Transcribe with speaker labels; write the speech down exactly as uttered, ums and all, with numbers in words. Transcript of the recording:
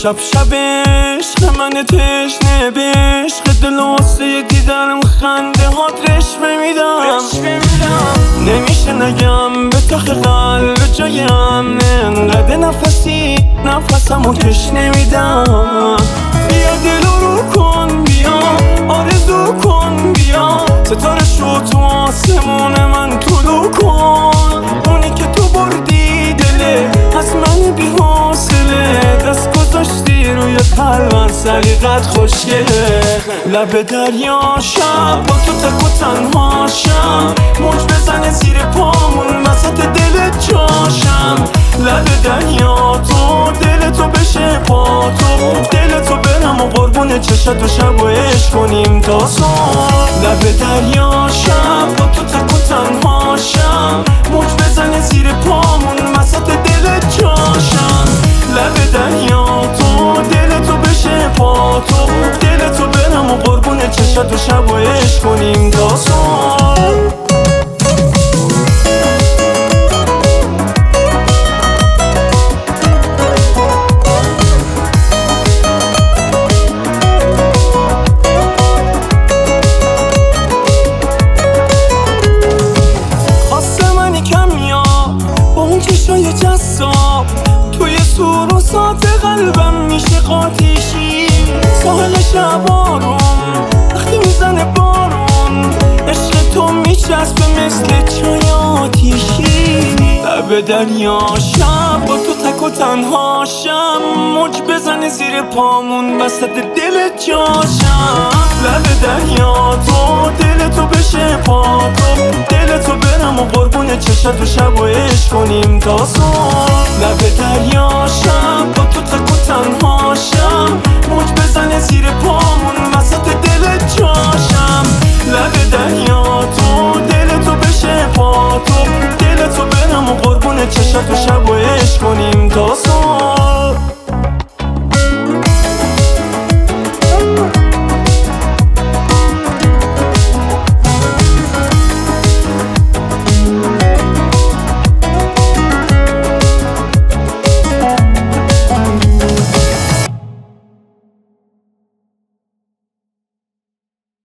Speaker 1: شب شب عشق من تشنه به عشق دل واسه دیدنم خنده هات رشوه میدم نمیشه نگم به تخ قلب جایم انقدر نفسی نفسمو کش نمیدم بیا دلو رو کن بیا آرزو کن بیا ستاره شو تو آسمون من طلوع کن اونی که تو بردی دله از من بی حوصله دست گذاشتی روی قلبم سلیقت خوشگله لب دریا شب با تو تک و تنها شم موج بزنه زیر پامون وسط دل جاشم لب دریا تو دل تو بشه پا تو دل تو برم و قربون چشت و شب و عشق کنیم تا صبح لب دریا شب با تو تک و تنها شم موج بزنه زیر پامون وسط دل جاشم لب دریا تو دل تو بشه پا تو دل تو برم و قربون چشت و شب و عشق کنیم تا صبح چشای جذاب توی سور و سات قلبم میشه قاتیشی ساحل شبارون وقتی میزنه بارون عشق تو میچسبه مثل چای آتیشی لب دریا شب با تو تک و تنها شم موج بزنه زیر پامون وسط دل جاشم لب دریا تو دل تو بشه پا تو دل تو برم و قربون چشت و شب و عشق کنیم تا صبح لب دریا شب با تو تک و تنها شم موج بزنه زیر پامون وسط دل جاشم لب دریا تو دل تو بشه پا تو دل تو برم و قربون چشت و شب و عشق کنیم تا صبح